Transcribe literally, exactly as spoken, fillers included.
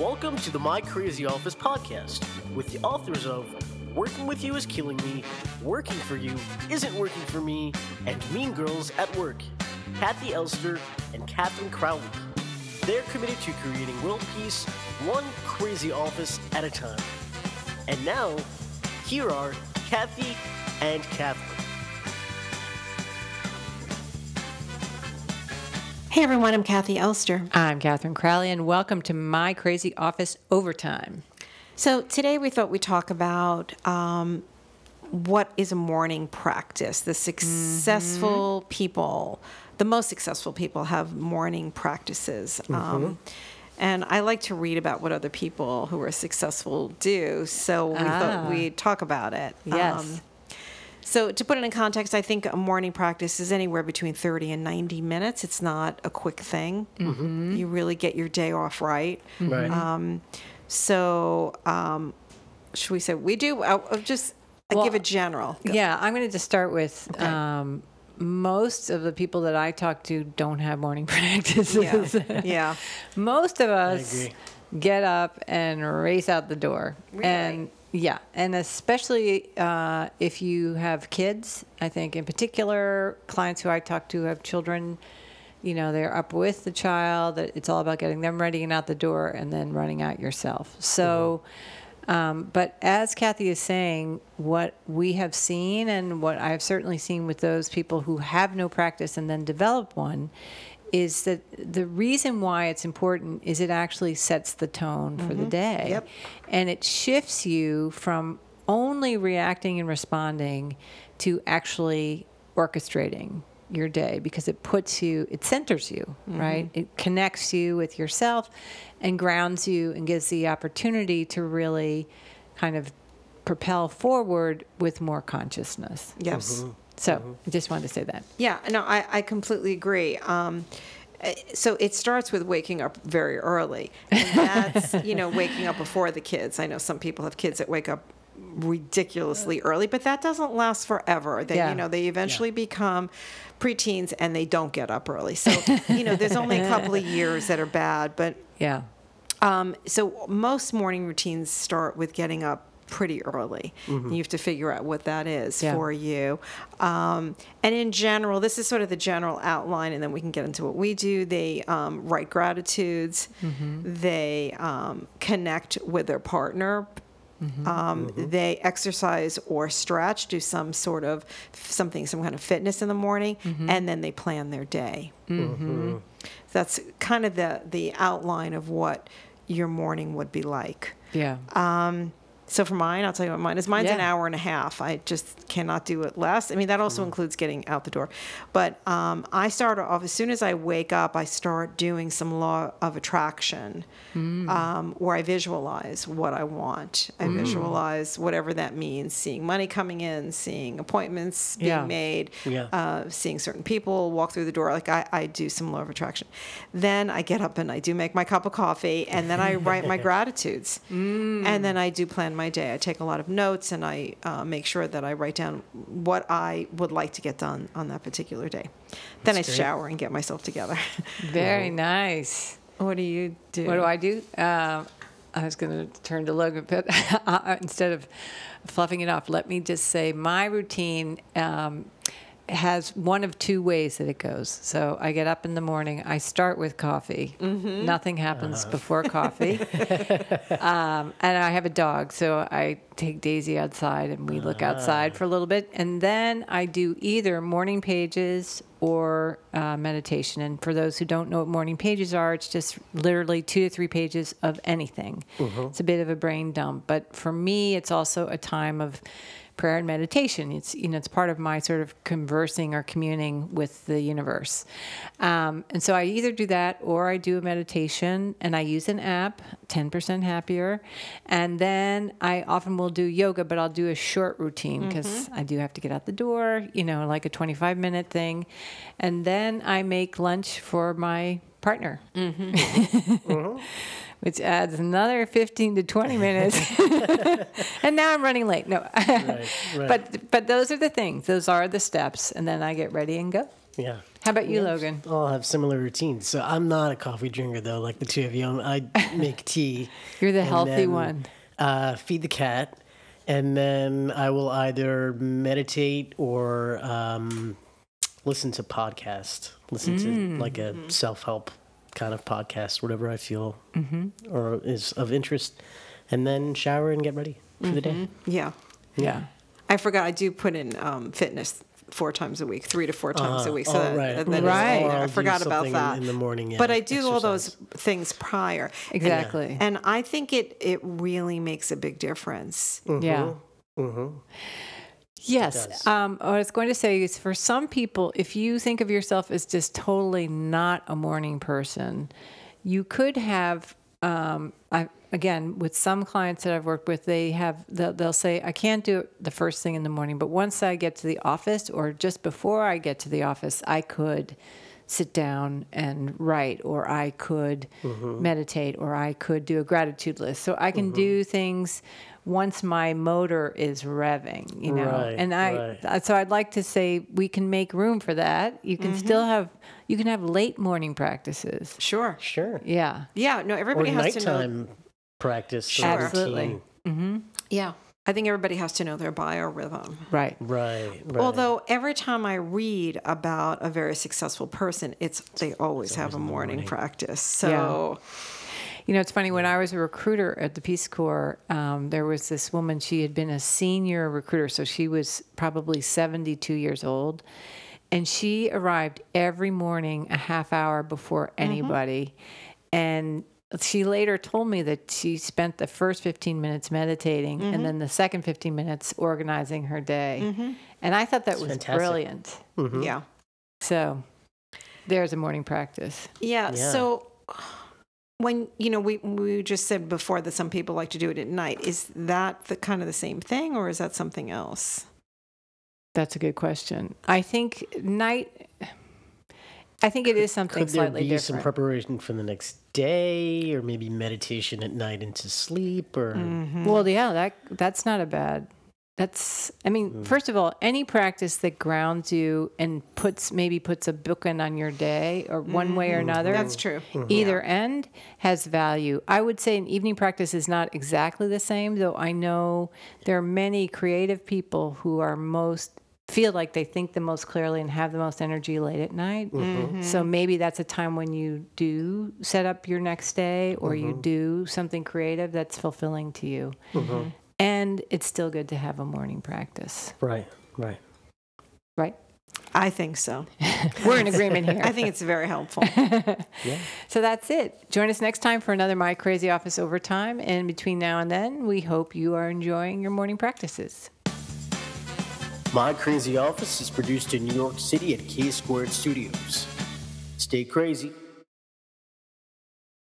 Welcome to the My Crazy Office podcast with the authors of Working With You Is Killing Me, Working For You Isn't Working For Me, and Mean Girls at Work, Kathy Elster and Catherine Crowley. They're committed to creating world peace, one crazy office at a time. And now, here are Kathy and Catherine. Hey everyone, I'm Kathy Elster. I'm Catherine Crowley, and welcome to My Crazy Office Overtime. So today we thought we'd talk about um, what is a morning practice. The successful mm-hmm. people, the most successful people have morning practices. Mm-hmm. Um, and I like to read about what other people who are successful do, so we ah. thought we'd talk about it. Yes. Um, So to put it in context, I think a morning practice is anywhere between thirty and ninety minutes. It's not a quick thing. Mm-hmm. You really get your day off right. Right. Um, so um, should we say we do? I'll, I'll just I'll well, give a general. Go. Yeah, I'm going to just start with okay. um, most of the people that I talk to don't have morning practices. Yeah. yeah. Most of us I agree. get up and race out the door. Really? And yeah, and especially uh, if you have kids, I think in particular, clients who I talk to have children, you know, they're up with the child. It's all about getting them ready and out the door and then running out yourself. So, mm-hmm. um, but as Kathy is saying, what we have seen and what I've certainly seen with those people who have no practice and then develop one is that the reason why it's important is it actually sets the tone for mm-hmm. the day. Yep. And it shifts you from only reacting and responding to actually orchestrating your day, because it puts you, it centers you, mm-hmm. right? It connects you with yourself and grounds you and gives the opportunity to really kind of propel forward with more consciousness. Yes. Mm-hmm. So mm-hmm. I just wanted to say that. Yeah, no, I, I completely agree. Um, so it starts with waking up very early. And that's, you know, waking up before the kids. I know some people have kids that wake up ridiculously early, but that doesn't last forever. They, yeah. you know, they eventually yeah. become preteens and they don't get up early. So, you know, there's only a couple of years that are bad, but yeah. Um, so most morning routines start with getting up pretty early. Mm-hmm. You have to figure out what that is yeah. for you. Um, and in general, this is sort of the general outline, and then we can get into what we do. They um, write gratitudes. Mm-hmm. They um, connect with their partner. Mm-hmm. Um, mm-hmm. They exercise or stretch, do some sort of something, some kind of fitness in the morning, mm-hmm. and then they plan their day. Mm-hmm. That's kind of the, the outline of what your morning would be like. Yeah. Um, So for mine, I'll tell you what mine is. Mine's yeah. an hour and a half. I just cannot do it less. I mean, that also mm. includes getting out the door. But um, I start off, as soon as I wake up, I start doing some law of attraction mm. um, where I visualize what I want. I mm. visualize whatever that means, seeing money coming in, seeing appointments being yeah. made, yeah. uh, seeing certain people walk through the door. Like I, I do some law of attraction. Then I get up and I do make my cup of coffee, and then I write my gratitudes. Mm. And then I do plan my day. I take a lot of notes, and I uh, make sure that I write down what I would like to get done on that particular day. Then That's I great. shower and get myself together. Very nice. What do you do? What do I do? Uh, I was going to turn to Logan, but instead of fluffing it off, let me just say my routine um, has one of two ways that it goes. So I get up in the morning. I start with coffee. Mm-hmm. Nothing happens uh-huh. before coffee. um, and I have a dog, so I take Daisy outside and we uh-huh. look outside for a little bit. And then I do either morning pages or uh, meditation. And for those who don't know what morning pages are, it's just literally two to three pages of anything. Uh-huh. It's a bit of a brain dump. But for me, it's also a time of prayer and meditation. It's, you know, it's part of my sort of conversing or communing with the universe. Um, and so I either do that or I do a meditation, and I use an app, ten percent Happier. And then I often will do yoga, but I'll do a short routine because mm-hmm. I do have to get out the door, you know, like a twenty-five minute thing. And then I make lunch for my partner. Mm-hmm. mm-hmm. Which adds another fifteen to twenty minutes. And now I'm running late. No. Right, right. But but those are the things. Those are the steps. And then I get ready and go. Yeah. How about you, Logan? All have similar routines. So I'm not a coffee drinker, though, like the two of you. I make tea. You're the and healthy then, one. Uh, feed the cat. And then I will either meditate or um, listen to podcast. Listen Mm. to like a self-help kind of podcast, whatever I feel Mm-hmm. or is of interest. And then shower and get ready for the day. Yeah. Yeah. I forgot. I do put in um, fitness four times a week, three to four times Uh, a week. So oh, that, right. that is Right. in there. Or I'll I do forgot about something that. in, in the morning. Yeah, but I do all those exercise. things prior. Exactly. And, and I think it, it really makes a big difference. Yeah. Mm-hmm. Yes. does. Um, what I was going to say is for some people, if you think of yourself as just totally not a morning person, you could have, um, I, again, with some clients that I've worked with, they have, they'll, they'll say, I can't do it the first thing in the morning, but once I get to the office or just before I get to the office, I could sit down and write, or I could meditate, or I could do a gratitude list. So I can do things once my motor is revving, you know. Right, and I, right. so I'd like to say we can make room for that. You can still have, you can have late morning practices. Sure. Sure. Yeah. Yeah. No, Or everybody has to know. nighttime practice. or Sure. Absolutely. routine. Yeah. I think everybody has to know their biorhythm. Right. Right, right. Although every time I read about a very successful person, it's they always have a morning, morning. practice. So You know, it's funny, when I was a recruiter at the Peace Corps, um, there was this woman, she had been a senior recruiter, so she was probably seventy-two years old. And she arrived every morning a half hour before anybody. And she later told me that she spent the first fifteen minutes meditating and then the second fifteen minutes organizing her day. And I thought that was fantastic. brilliant. yeah. So there's a morning practice. yeah. Yeah. So when you know we we just said before that some people like to do it at night. Is that the kind of the same thing, or is that something else? That's a good question. I think night, I think it is something Could there slightly be different. some preparation for the next day, or maybe meditation at night into sleep, or Well, yeah, that that's not a bad. That's, I mean, first of all, any practice that grounds you and puts maybe puts a bookend on your day, or one way or another. That's true. Either end has value. I would say an evening practice is not exactly the same, though I know there are many creative people who are most feel like they think the most clearly and have the most energy late at night. So maybe that's a time when you do set up your next day, or you do something creative that's fulfilling to you. And it's still good to have a morning practice, right, right. right? I think so. We're in agreement here. I think it's very helpful. So that's it. Join us next time for another My Crazy Office Overtime. And between now and then, we hope you are enjoying your morning practices. My Crazy Office is produced in New York City at K Squared Studios. Stay crazy.